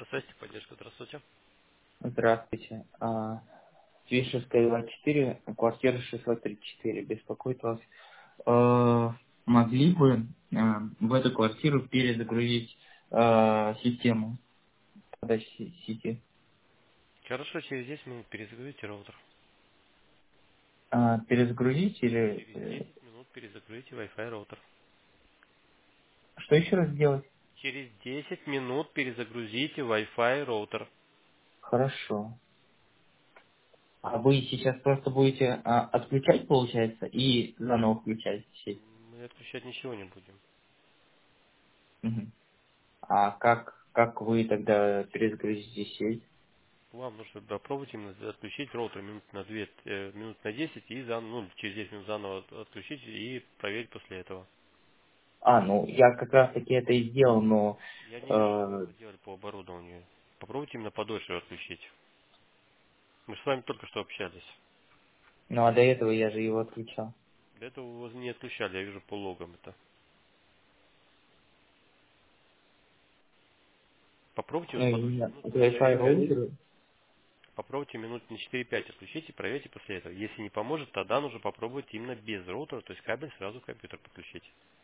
Связь, поддержка, здравствуйте. Здравствуйте. Свишевская 24, квартира 634. Беспокоит вас. Могли бы в эту квартиру перезагрузить систему подачи сети? Хорошо, через 10 минут перезагрузите роутер. Перезагрузить или Через 10 минут перезагрузите Wi-Fi роутер. что еще раз сделать? Через 10 минут перезагрузите Wi-Fi роутер. Хорошо. А вы сейчас просто будете отключать, получается, и заново включать сеть? Мы отключать ничего не будем. Мгм. А как вы тогда перезагрузите сеть? Вам нужно попробовать именно отключить роутер минут на 2, минут на 10 и через 10 минут заново отключить и проверить после этого. Ну, я как раз таки это и сделал, но Я не вижу, что вы э, его делали по оборудованию. Попробуйте именно подольше отключить. Мы с вами только что общались. ну а до этого я же его отключал. Для этого вы его не отключали, я вижу по логам это. Попробуйте Ну, вот и подольше, минут от на Wi-Fi 4-5. роутера. Попробуйте минут на 4-5 отключите, проверьте после этого. Если не поможет, тогда нужно попробовать именно без роутера, то есть кабель сразу в компьютер подключить.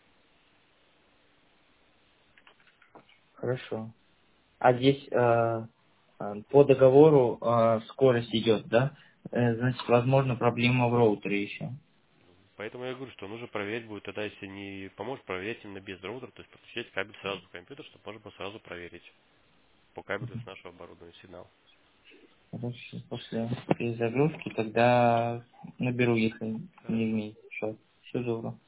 Хорошо. А здесь по договору скорость идет, да? Значит, возможно, проблема в роутере еще. Поэтому я говорю, что нужно проверить будет тогда, если не поможет, проверять именно без роутера, то есть подключать кабель сразу в компьютер, чтобы можно было сразу проверить по кабелю с нашего оборудования сигнал. Короче, после перезагрузки тогда наберу, если не Хорошо. имеет счет. Все добро.